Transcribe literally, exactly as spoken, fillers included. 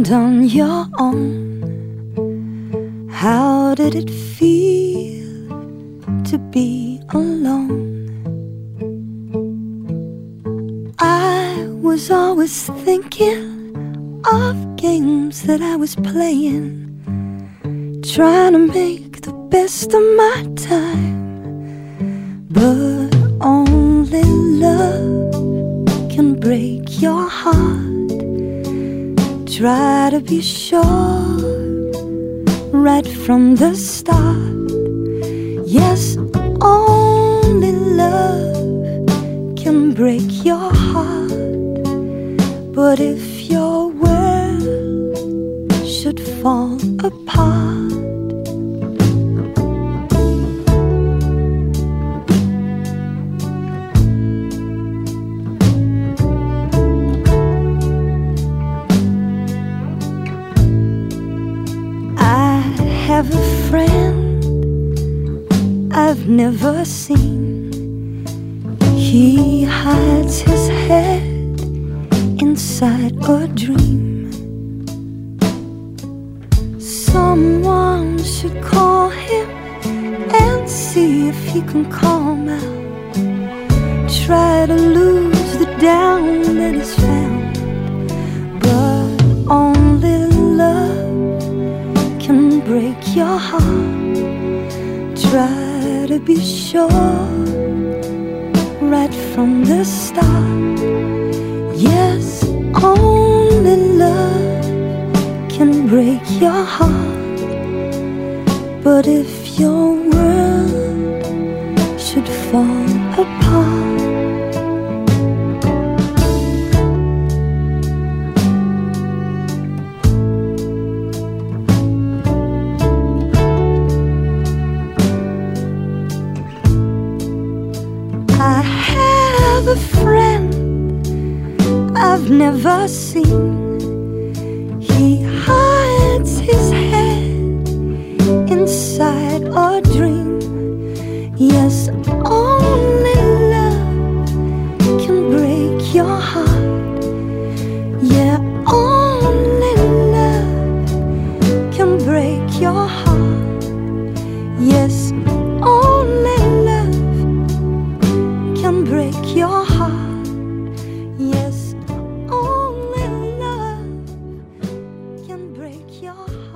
on your own. How did it feel to be alone? I was always thinking of games that I was playing, trying to make the best of my time. But only love can break your heart. Try to be sure right from the start. Yes, only love can break your heart. But if your world should fall apart, I have a friend I've never seen. He hides his head inside a dream. Someone should call him and see if he can calm out. Try to lose the down that is found. But only love can break your heart. Try to be sure right from the start. Yes, only love can break your heart. But if your world should fall apart, I have a friend I've never seen. He hides his head inside a dream. Yes, only love can break your heart. Yeah, only love can break your heart. Yes, only love can break your heart. Yes, only love can break your heart.